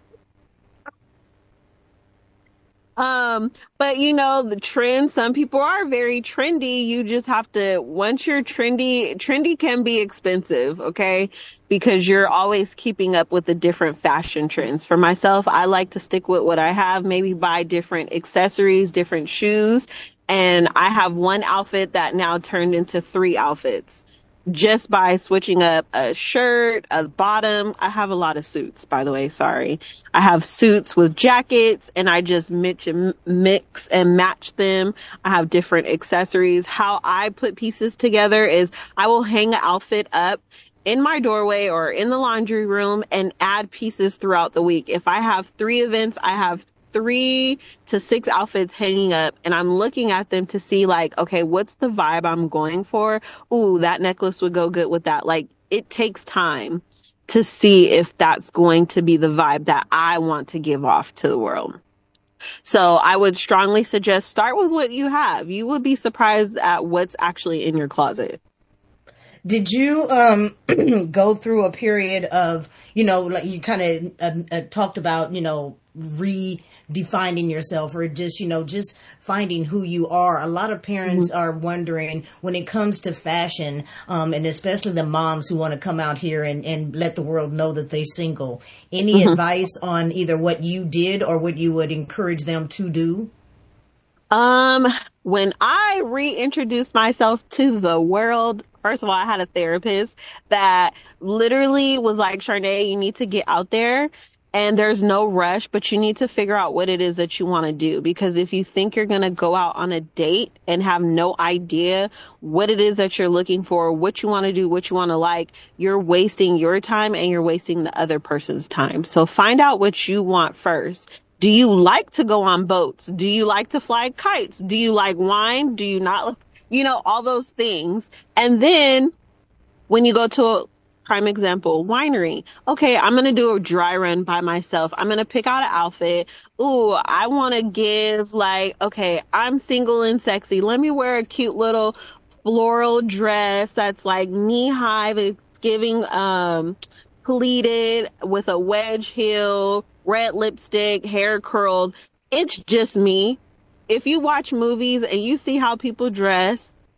Um, but you know, the trend, some people are very trendy. You just have to, once you're trendy, trendy can be expensive, okay? Because you're always keeping up with the different fashion trends. For myself, I like to stick with what I have, maybe buy different accessories, different shoes. And I have one outfit that now turned into three outfits, just by switching up a shirt, a bottom. I have a lot of suits, by the way. Sorry. I have suits with jackets, and I just mix and mix and match them. I have different accessories. How I put pieces together is I will hang an outfit up in my doorway or in the laundry room and add pieces throughout the week. If I have three events, I have three to six outfits hanging up, and I'm looking at them to see like, okay, what's the vibe I'm going for? Ooh, that necklace would go good with that. Like, it takes time to see if that's going to be the vibe that I want to give off to the world. So I would strongly suggest start with what you have. You would be surprised at what's actually in your closet. Did you um, go through a period of, you know, like you kind of uh, uh, talked about, you know, redefining yourself, or just, you know, just finding who you are? A lot of parents mm-hmm. are wondering when it comes to fashion, um, and especially the moms who want to come out here and, and let the world know that they're single. Any mm-hmm. advice on either what you did or what you would encourage them to do? Um, when I reintroduced myself to the world, first of all, I had a therapist that literally was like, Sharnae, you need to get out there, and there's no rush, but you need to figure out what it is that you want to do. Because if you think you're going to go out on a date and have no idea what it is that you're looking for, what you want to do, what you want to like, you're wasting your time and you're wasting the other person's time. So find out what you want first. Do you like to go on boats? Do you like to fly kites? Do you like wine? Do you not? You know, all those things. And then when you go to a prime example, winery, okay, I'm going to do a dry run by myself. I'm going to pick out an outfit. Ooh, I want to give like, okay, I'm single and sexy. Let me wear a cute little floral dress that's like knee high. It's giving, um, pleated with a wedge heel, red lipstick, hair curled. It's just me. If you watch movies and you see how people dress,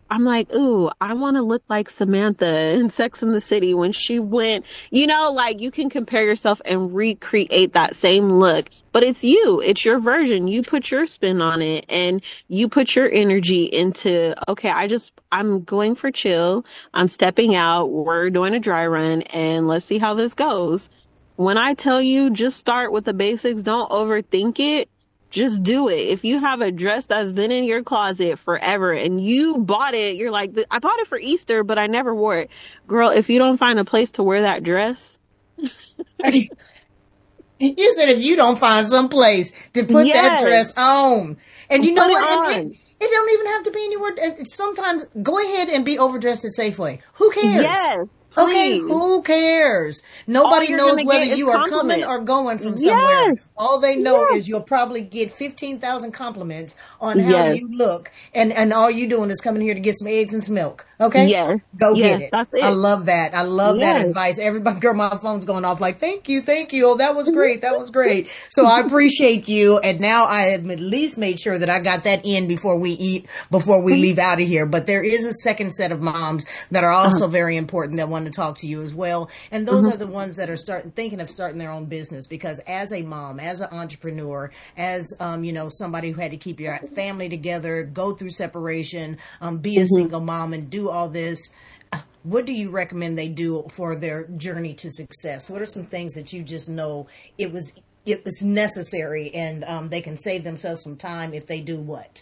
I'm like, ooh, I want to look like Samantha in Sex and the City when she went, you know, like you can compare yourself and recreate that same look, but it's you, it's your version. You put your spin on it and you put your energy into, okay, I just, I'm going for chill. I'm stepping out. We're doing a dry run and let's see how this goes. When I tell you, just start with the basics. Don't overthink it. Just do it. If you have a dress that's been in your closet forever and you bought it, you're like, I bought it for Easter, but I never wore it. Girl, if you don't find a place to wear that dress. You said if you don't find some place to put Yes. that dress on. And you know Put it what? It, on. it, it don't even have to be anywhere. It- Sometimes go ahead and be overdressed at Safeway. Who cares? Yes. Okay, Please. who cares? Nobody you're knows gonna whether get is you are coming compliments. or going from somewhere. Yes. All they know Yes. is you'll probably get fifteen thousand compliments on how Yes. you look. And, and all you doing is coming here to get some eggs and some milk. Okay? Yes. Go Yes, get it. that's it. I love that. I love that Yes. advice. Everybody, girl, my phone's going off like, thank you, thank you. Oh, that was great. That was great. So I appreciate you. And now I have at least made sure that I got that in before we eat, before we leave out of here. But there is a second set of moms that are also very important that want to talk to you as well. And those are the ones that are starting, thinking of starting their own business, because as a mom, as an entrepreneur, as, um, you know, somebody who had to keep your family together, go through separation, um, be a single mom and do all this, what do you recommend they do for their journey to success? What are some things that you just know it was it was necessary, and um, they can save themselves some time if they do what?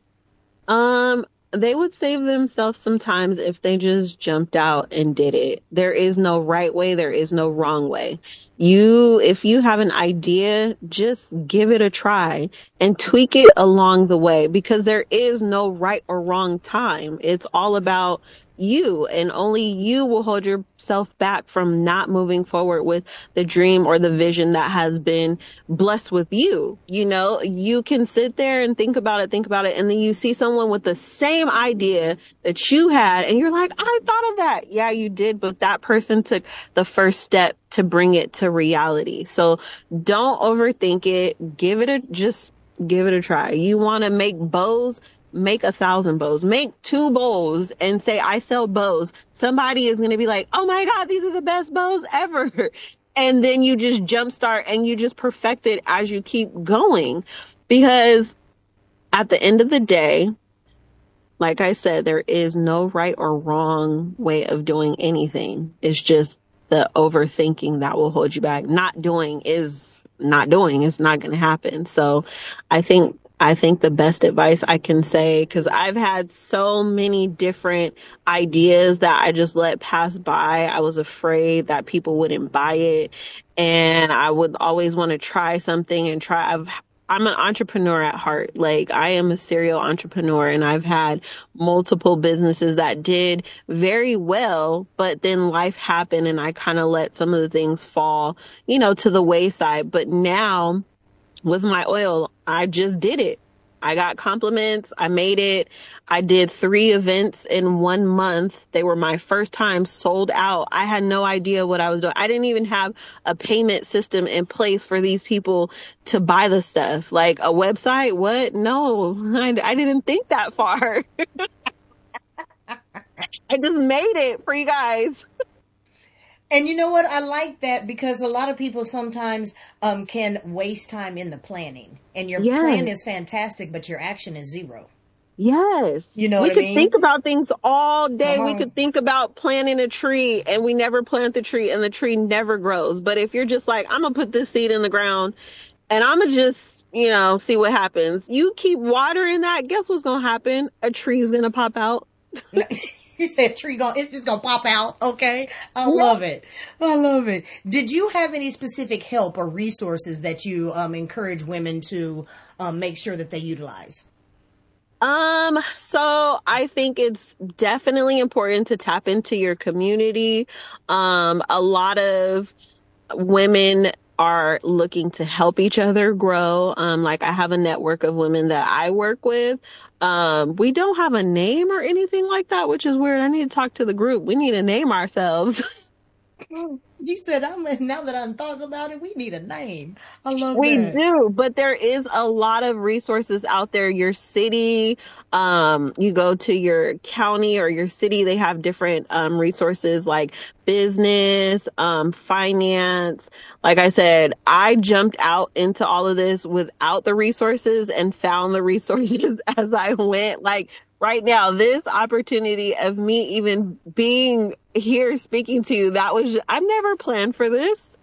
Um, they would save themselves sometimes if they just jumped out and did it. There is no right way. There is no wrong way. You, if you have an idea, just give it a try and tweak it along the way, because there is no right or wrong time. It's all about you, and only you will hold yourself back from not moving forward with the dream or the vision that has been blessed with you. You know, you can sit there and think about it, think about it, and then you see someone with the same idea that you had, and you're like, I thought of that. Yeah, you did, but that person took the first step to bring it to reality. So don't overthink it. Give it a, just give it a try. You want to make bows? Make a thousand bows, make two bows and say, I sell bows. Somebody is going to be like, oh my God, these are the best bows ever. And then you just jumpstart and you just perfect it as you keep going. Because at the end of the day, like I said, there is no right or wrong way of doing anything. It's just the overthinking that will hold you back. Not doing is not doing. It's not going to happen. So I think I think the best advice I can say, because I've had so many different ideas that I just let pass by. I was afraid that people wouldn't buy it. And I would always want to try something and try. I've, I'm an entrepreneur at heart. Like, I am a serial entrepreneur, and I've had multiple businesses that did very well, but then life happened and I kind of let some of the things fall, you know, to the wayside. But now, with my oil, I just did it. I got compliments. I made it. I did three events in one month. They were my first time sold out. I had no idea what I was doing. I didn't even have a payment system in place for these people to buy the stuff. Like a website? What? No, I, I didn't think that far. I just made it for you guys. And you know what? I like that, because a lot of people sometimes um, can waste time in the planning. And your Yes. plan is fantastic, but your action is zero. Yes. You know we what I could mean? think about things all day. Come We on. could think about planting a tree, and we never plant the tree, and the tree never grows. But if you're just like, I'm going to put this seed in the ground and I'm going to just, you know, see what happens. You keep watering that. Guess what's going to happen? A tree is going to pop out. You said tree going, it's just going to pop out. Okay. I love it. I love it. Did you have any specific help or resources that you um, encourage women to um, make sure that they utilize? Um, so I think it's definitely important to tap into your community. Um, a lot of women are looking to help each other grow. Um, like I have a network of women that I work with. Um, we don't have a name or anything like that, which is weird. I need to talk to the group. We need to name ourselves. You said, I'm, now that I'm talking about it, we need a name. I love We that. do, but there is a lot of resources out there. Your city, um, you go to your county or your city, they have different um, resources like business, um, finance. Like I said, I jumped out into all of this without the resources and found the resources as I went. Like right now, this opportunity of me even being here speaking to you, that was, I've never planned for this.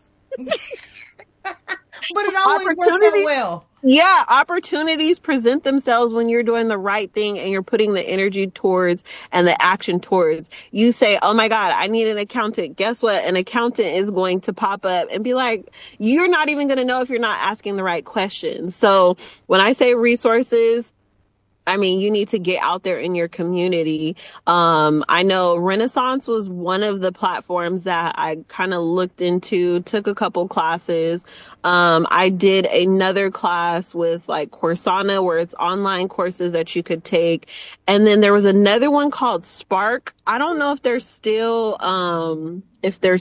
But it always works out well. Yeah, opportunities present themselves when you're doing the right thing and you're putting the energy towards and the action towards. You say, oh my God, I need an accountant. Guess what? An accountant is going to pop up and be like, you're not even going to know if you're not asking the right questions. So when I say resources, I mean, you need to get out there in your community. Um, I know Renaissance was one of the platforms that I kind of looked into, took a couple classes. Um, I did another class with like Coursana where it's online courses that you could take. And then there was another one called Spark. I don't know if they're still, um, if they're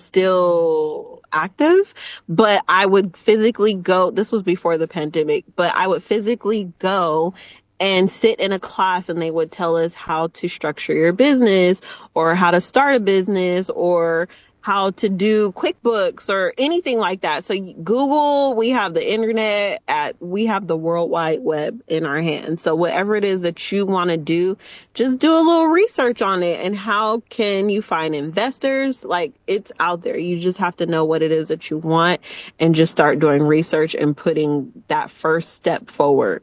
still active, but I would physically go, this was before the pandemic, but I would physically go and sit in a class and they would tell us how to structure your business or how to start a business or how to do QuickBooks or anything like that. So Google, we have the internet, at we have the World Wide Web in our hands. So whatever it is that you want to do, just do a little research on it. And how can you find investors? Like it's out there. You just have to know what it is that you want and just start doing research and putting that first step forward.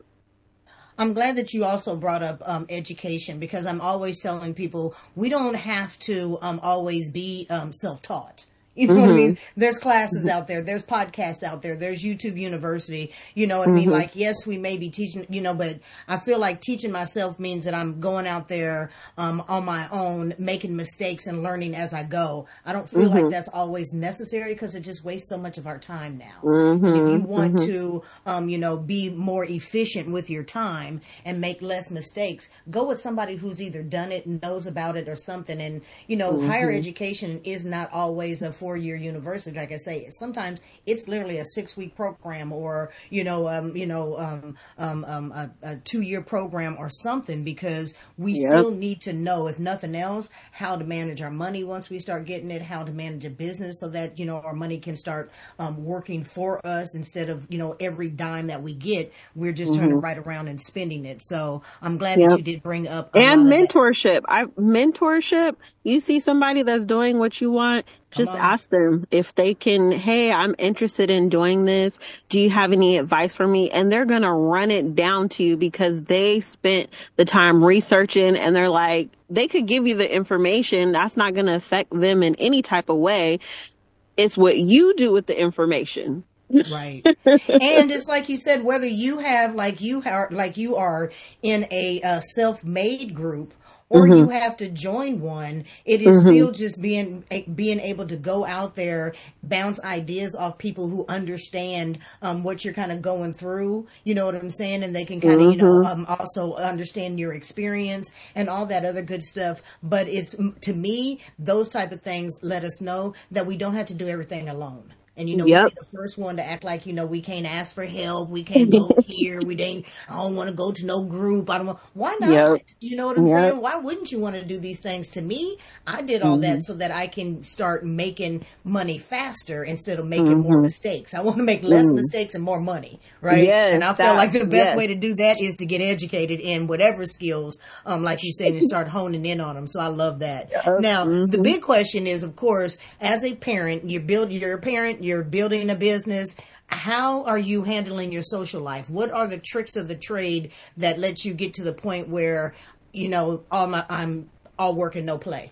I'm glad that you also brought up um, education, because I'm always telling people we don't have to um, always be um, self-taught. You know mm-hmm. what I mean? There's classes mm-hmm. out there. There's podcasts out there. There's YouTube University. You know what mm-hmm. I mean? Like, yes, we may be teaching, you know, but I feel like teaching myself means that I'm going out there um, on my own, making mistakes and learning as I go. I don't feel mm-hmm. like that's always necessary because it just wastes so much of our time now. Mm-hmm. And if you want mm-hmm. to, um, you know, be more efficient with your time and make less mistakes, go with somebody who's either done it, knows about it or something. And, you know, mm-hmm. higher education is not always a four-year university, like I say. Sometimes it's literally a six-week program, or you know, um, you know, um, um, um, a, a two-year program or something. Because we yep. still need to know, if nothing else, how to manage our money once we start getting it, how to manage a business so that you know our money can start um, working for us instead of you know every dime that we get, we're just mm-hmm. turning right around and spending it. So I'm glad yep. that you did bring up a and mentorship. I mentorship. You see somebody that's doing what you want. Just ask them if they can, hey, I'm interested in doing this. Do you have any advice for me? And they're going to run it down to you because they spent the time researching, and they're like, they could give you the information. That's not going to affect them in any type of way. It's what you do with the information. Right. And it's like you said, whether you have like you are like you are in a uh, self-made group, or mm-hmm. you have to join one, it is mm-hmm. still just being being able to go out there, bounce ideas off people who understand um, what you're kind of going through. You know what I'm saying? And they can kind of, mm-hmm. you know, um, also understand your experience and all that other good stuff. But it's, to me, those type of things let us know that we don't have to do everything alone. And, you know, yep. we'll be the first one to act like, you know, we can't ask for help. We can't go here. We ain't, I don't want to go to no group. I don't want, why not? Yep. You know what I'm yep. saying? Why wouldn't you want to do these things? To me, I did all mm-hmm. that so that I can start making money faster instead of making mm-hmm. more mistakes. I want to make less mm-hmm. mistakes and more money, right? Yes, and I feel like the best yes. way to do that is to get educated in whatever skills, um, like you said, and start honing in on them. So I love that. Yep. Now, mm-hmm. the big question is, of course, as a parent, you're build, you're a parent, you're building a business. How are you handling your social life? What are the tricks of the trade that let you get to the point where, you know, all my, I'm all work and no play?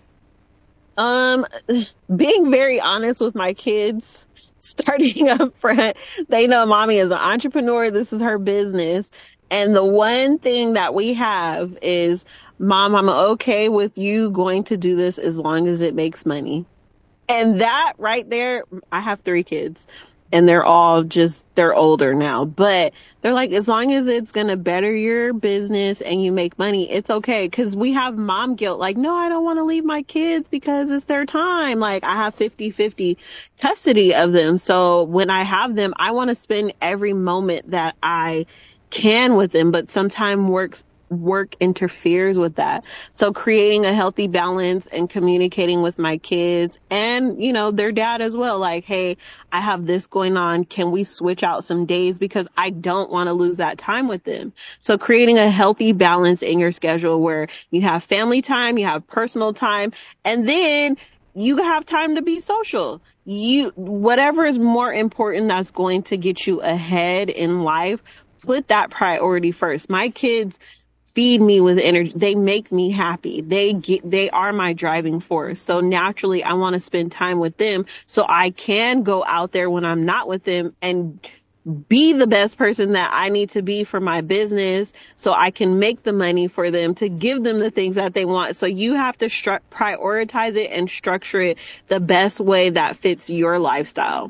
Um, being very honest with my kids, starting up front. They know mommy is an entrepreneur. This is her business. And the one thing that we have is, Mom, I'm okay with you going to do this as long as it makes money. And that right there, I have three kids. and they're all just, they're older now, but they're like, as long as it's going to better your business and you make money, it's okay. Cause we have mom guilt. Like, no, I don't want to leave my kids because it's their time. Like, I have fifty-fifty custody of them. So when I have them, I want to spend every moment that I can with them, but sometimes works work interferes with that. So creating a healthy balance and communicating with my kids and, you know, their dad as well. Like, hey, I have this going on. Can we switch out some days? Because I don't want to lose that time with them. So creating a healthy balance in your schedule where you have family time, you have personal time, and then you have time to be social. You, whatever is more important that's going to get you ahead in life, put that priority first. My kids feed me with energy. They make me happy. They get, they are my driving force. So naturally, I want to spend time with them so I can go out there when I'm not with them and be the best person that I need to be for my business so I can make the money for them to give them the things that they want. So you have to stru- prioritize it and structure it the best way that fits your lifestyle.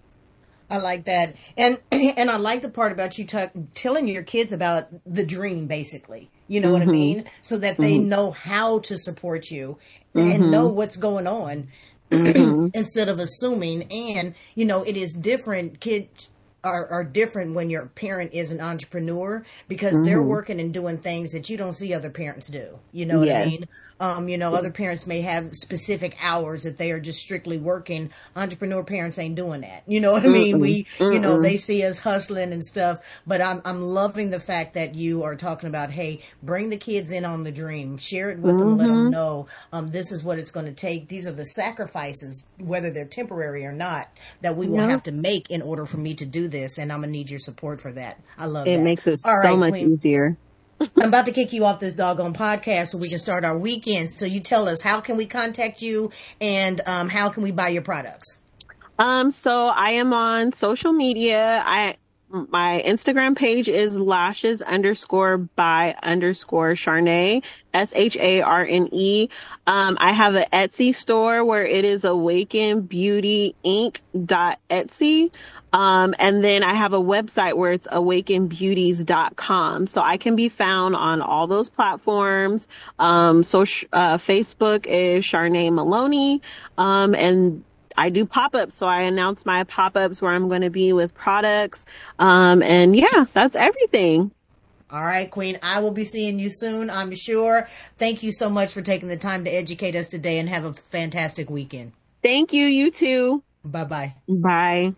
I like that. And and I like the part about you t- telling your kids about the dream, basically. You know mm-hmm. what I mean? So that they mm-hmm. know how to support you and mm-hmm. know what's going on mm-hmm. instead of assuming. And, you know, it is different. Kids are, are different when your parent is an entrepreneur because mm-hmm. they're working and doing things that you don't see other parents do. You know what yes. I mean? Um, you know, other parents may have specific hours that they are just strictly working. Entrepreneur parents ain't doing that. You know what I mean? Mm-mm. We, Mm-mm. you know, they see us hustling and stuff, but I'm, I'm loving the fact that you are talking about, hey, bring the kids in on the dream, share it with mm-hmm. them, let them know, um, this is what it's going to take. These are the sacrifices, whether they're temporary or not, that we will yeah. have to make in order for me to do this. And I'm going to need your support for that. I love it. It that. makes it All so right, much Queen. easier. I'm about to kick you off this doggone podcast so we can start our weekend. So you tell us, how can we contact you and um, how can we buy your products? Um, so I am on social media. I my Instagram page is lashes underscore by underscore Sharnee, S H A R N E. Um, I have an Etsy store where it is Awaken Beauty Inc dot Etsy. Um, and then I have a website where it's awaken beauties dot com. So I can be found on all those platforms. Um, so, uh, Facebook is Sharnee Maloney. Um, and I do pop-ups. So I announce my pop-ups where I'm going to be with products. Um, and yeah, that's everything. All right, Queen. I will be seeing you soon, I'm sure. Thank you so much for taking the time to educate us today and have a fantastic weekend. Thank you. You too. Bye-bye. Bye.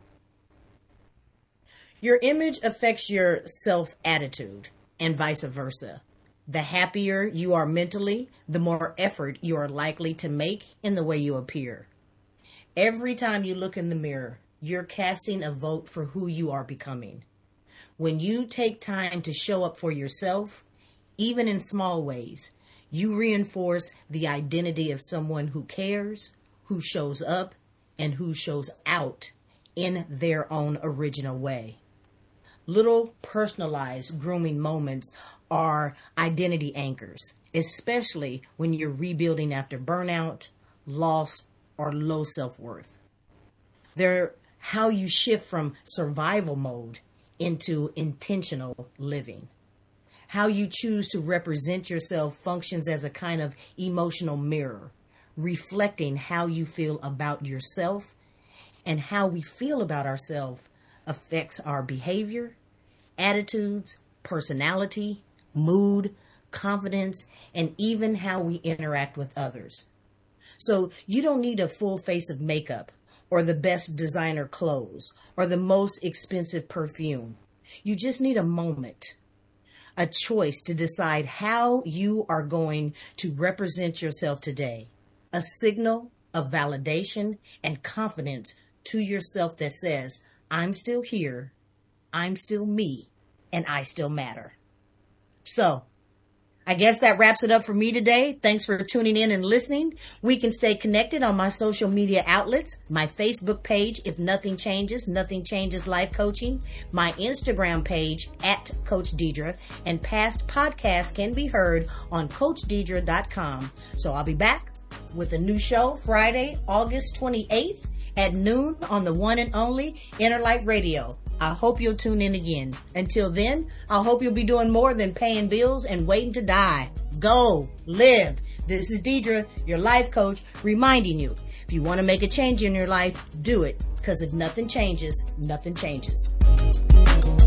Your image affects your self-attitude and vice versa. The happier you are mentally, the more effort you are likely to make in the way you appear. Every time you look in the mirror, you're casting a vote for who you are becoming. When you take time to show up for yourself, even in small ways, you reinforce the identity of someone who cares, who shows up, and who shows out in their own original way. Little personalized grooming moments are identity anchors, especially when you're rebuilding after burnout, loss, or low self-worth. They're how you shift from survival mode into intentional living. How you choose to represent yourself functions as a kind of emotional mirror, reflecting how you feel about yourself, and how we feel about ourselves affects our behavior, attitudes, personality, mood, confidence, and even how we interact with others. So you don't need a full face of makeup or the best designer clothes or the most expensive perfume. You just need a moment, a choice to decide how you are going to represent yourself today. A signal of validation and confidence to yourself that says, I'm still here, I'm still me, and I still matter. So, I guess that wraps it up for me today. Thanks for tuning in and listening. We can stay connected on my social media outlets, my Facebook page, If Nothing Changes, Nothing Changes Life Coaching, my Instagram page, at Coach Deidre, and past podcasts can be heard on coach deidre dot com. So I'll be back with a new show Friday, August twenty-eighth, at noon on the one and only Inner Light Radio. I hope you'll tune in again. Until then, I hope you'll be doing more than paying bills and waiting to die. Go, live. This is Deidre, your life coach, reminding you, if you want to make a change in your life, do it. Because if nothing changes, nothing changes.